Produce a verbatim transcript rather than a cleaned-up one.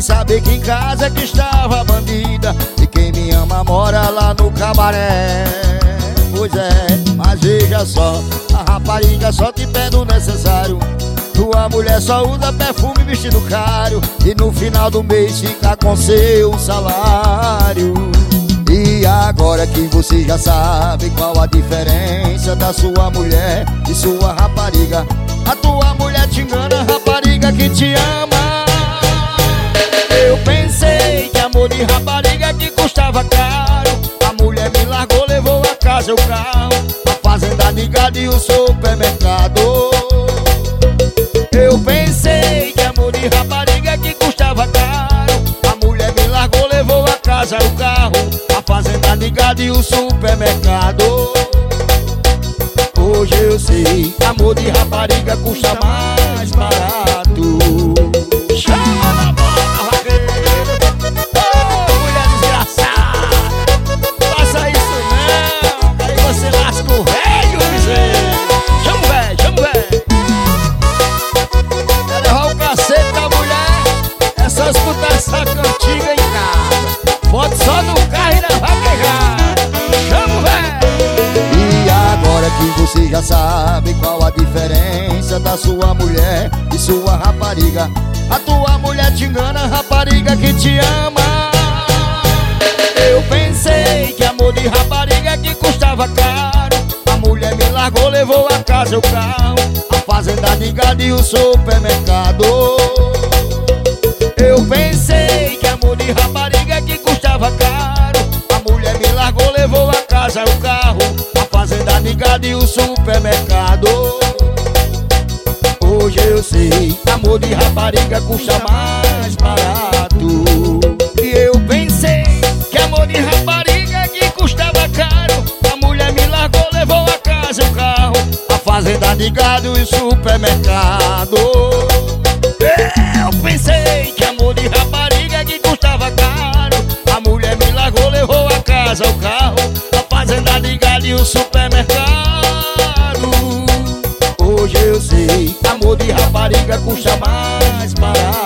saber que em casa que estava a bandida e quem me ama mora lá no cabaré. Pois é, mas veja só, a rapariga só te pede o necessário. Tua mulher só usa perfume e vestido caro e no final do mês fica com seu salário. E agora que você já sabe qual a diferença da sua mulher e sua rapariga, a tua mulher te engana, a rapariga que te ama. Eu pensei que amor de rapariga que custava caro, a mulher me largou, levou a casa e o carro, a fazenda de gado e o supermercado. Eu pensei que amor de rapariga que custava caro, a mulher me largou, levou a casa e o carro, a fazenda de gado e o supermercado. Hoje eu sei, amor de rapariga custa mais barato. Chama na boca, vaqueiro! Oh, mulher desgraçada! Faça isso não, aí você lasca o velho, miséria! Chama o velho, chama o velho! Quer levar o cacete da mulher? É só escutar essa cantiga em casa. Bote só no carro e na vaquejada. Chama o velho! E agora que você já sabe qual a diferença da sua mulher e sua rapariga, a tua mulher te engana, a rapariga que te ama. Eu pensei que amor de rapariga que custava caro, a mulher me largou, levou a casa e o carro, a fazenda de gado e o supermercado. Eu pensei que amor de rapariga que custava caro, a mulher me largou, levou a casa e o carro, a fazenda de gado e o supermercado. Hoje eu sei, amor de rapariga custa mais barato. E eu pensei que amor de rapariga que custava caro, a mulher me largou, levou a casa e o carro, a fazenda de gado e o supermercado. Eu pensei que amor de rapariga que custava caro, a mulher me largou, levou a casa, o carro, a fazenda de gado e o supermercado. Hoje eu sei, amor de rapariga custa mais barato.